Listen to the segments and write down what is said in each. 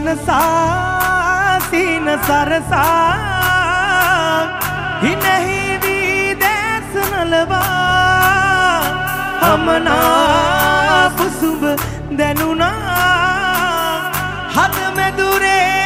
සනසා සීන සරසා හිනෙහි වී දැසනලවා හමනා කුසුඹ දැනුණා හද මෙදුරේ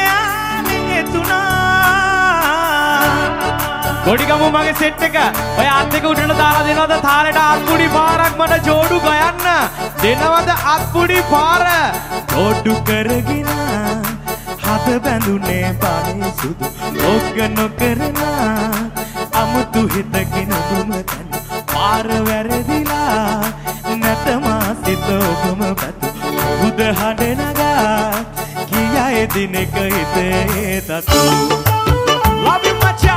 ආලෙතුණා ගොඩිගමු මගේ සෙට් එක ඔය අත් දෙක උඩට දාලා දෙනවද තාලෙට අත්පුඩි පාරක් මට ජෝඩු ගයන්න දෙනවද අත්පුඩි පාර ජෝඩු කරගෙන හද බැඳුනේ පානේ සුදු ඔග්ග නොකරන අමුතු හිතකින් ඔබම තන පාර වැරදිලා නැතමා සිත ඔබම පැතු බුද හඬ නගා කියායේ දිනක හිතේ තතු love you macha